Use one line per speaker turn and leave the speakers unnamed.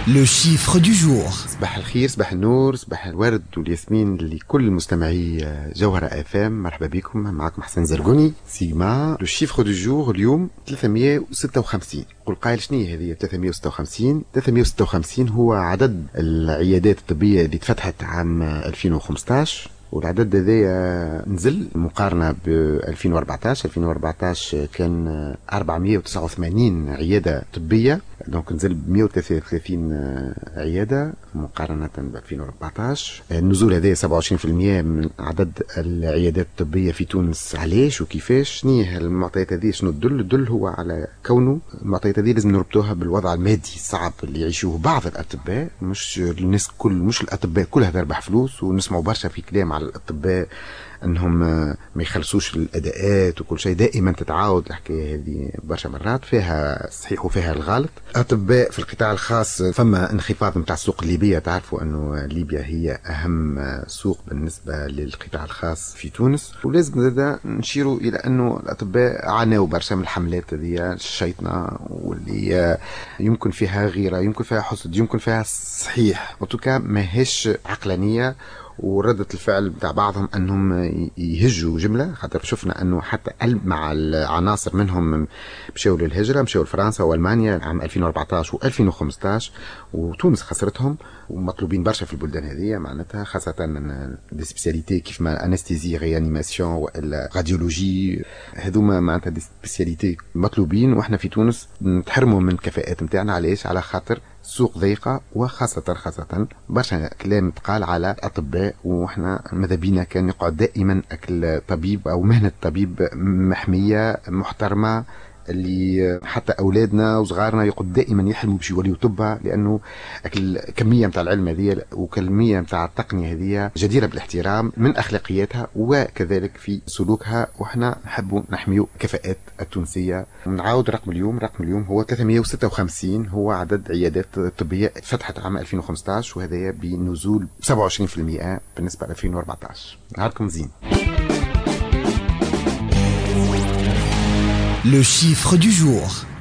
Le chiffre du jour.
صباح الخير، صباح النور، صباح الورد والياسمين لكل مستمعي جوهرة اف ام. مرحبا بكم، معكم حسن زرقوني سيما. لو شيفر دو جور اليوم 356. قل قائل شنو هذه 356؟ 356 هو عدد العيادات الطبية اللي تفتحت عام 2015، والعدد هذا نزل مقارنة ب 2014 كان 489 عيادة طبية، دونك نزل ب 133 عيادة مقارنة ب 2014. النزول هذا 27% من عدد العيادات الطبية في تونس. علاش وكيفاش؟ شنو هي المعطيات هذه؟ شنو تدل هو على كونه المعطيات هذه لازم نربطوها بالوضع المادي الصعب اللي يعيشوه بعض الأطباء. مش الناس مش الأطباء كلها تربح فلوس، ونسمعوا برشا في كلام على الأطباء انهم ما يخلصوش الاداءات وكل شيء. دائما تتعاود الحكايه هذه برشا مرات، فيها الصحيح وفيها الغلط. اطباء في القطاع الخاص فما انخفاض نتاع السوق الليبيه. تعرفوا انه ليبيا هي اهم سوق بالنسبه للقطاع الخاص في تونس، ولازم نشيروا الى انه الاطباء عانوا برشا من الحملات هذه الشيطنه، واللي يمكن فيها غيره، يمكن فيها حسد، يمكن فيها صحيح، وتوكا ماهيش عقلانيه. وردة الفعل بتاع بعضهم انهم يهجوا جمله، خاطر شفنا انه حتى مع العناصر منهم مشاو للهجره، مشاو لفرنسا والمانيا عام 2014 و2015، وتونس خسرتهم. ومطلوبين برشا في البلدان هذه معناتها، خاصه دي سبيسياليتي كيف ما انستيزي، ريانيماسيون، والا راديولوجي. هذوما معناتها دي سبيسياليتي مطلوبين، واحنا في تونس نتحرموا من الكفاءات نتاعنا. علاش؟ على خاطر سوق ضيقة، وخاصة برشا كلام تقال على الأطباء، وإحنا ماذا بينا كان يقعد دائما أكل طبيب أو مهنة طبيب محمية محترمة، اللي حتى أولادنا وصغارنا يقعد دائما يحلموا باش يوليوا طبا، لأنه الكمية متاع العلم هذه وكمية متاع التقنية هذه جديرة بالاحترام من أخلاقياتها وكذلك في سلوكها. وإحنا نحبوا نحميوا كفاءات التونسية. نعاود رقم اليوم هو 356، هو عدد عيادات طبية فتحت عام 2015، وهذا بنزول 27% بالنسبة ل 2014. نهاركم زين.
Le chiffre du jour.